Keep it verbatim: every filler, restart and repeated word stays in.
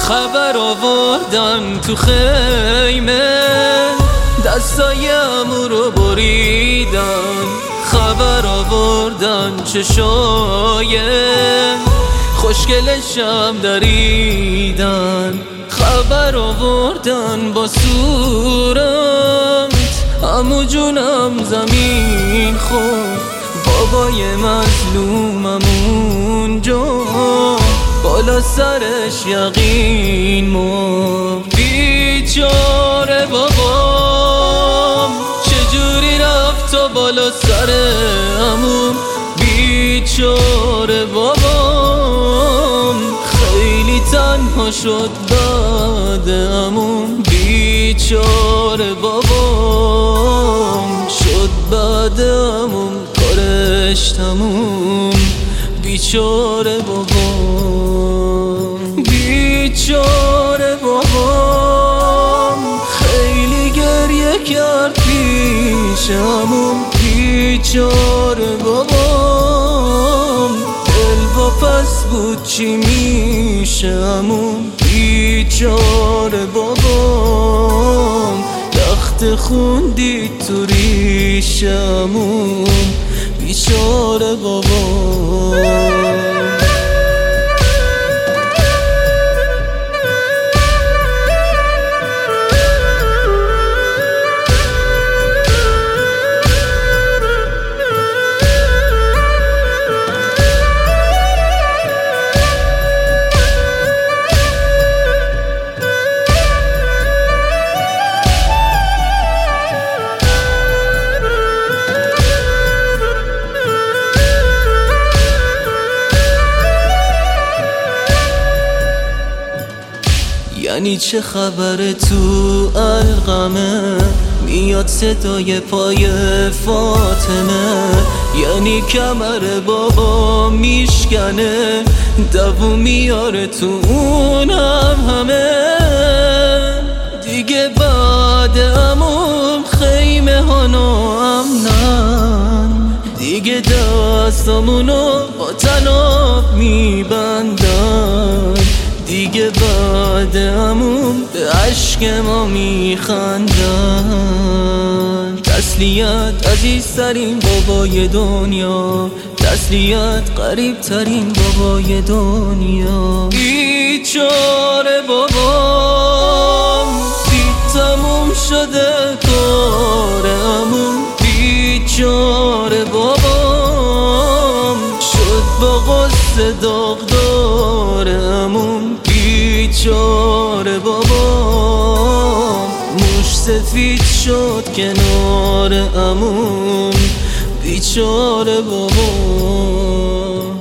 خبر آوردن تو خیمه، دستای عمو رو بریدن. خبر آوردن چشای خوشگلشم دریدن. خبر آوردن با صورت عمو جونم زمین خورد. بابای مظلومم اونجا بالا سرش یقین مرد. بیچاره بابام چجوری رفت تا بالا سر عموم. بیچاره بابام خیلی تنها شد بعد عموم. بیچاره بابام شد بعد عموم کارش تموم. بیچاره بابام، بیچاره بابام خیلی گریه کرد پیش عموم. بیچاره بابام دل واپس بود چی میشه عموم. بیچاره بابام لخت خون دید تو ریش عموم. بیچاره بابام. یعنی چه خبره تو القمه، میاد صدای پای فاطمه. یعنی کمر بابا میشکنه، دووم میاره تو اونم همه. دیگه بعد عموم خیمه ها ناامنن، دیگه دستامونو با طناب میبندن. دیگه بعد عموم به عشق ما میخندن. تسلیت عزیزترین بابای دنیا، تسلیت قریب ترین بابای دنیا. بیچاره بابام دید تموم شده کار عموم. بیچاره بابام شد با غصه داغدار عموم. بیچاره بابام موش سفید شد کنار عموم. بیچاره بابام.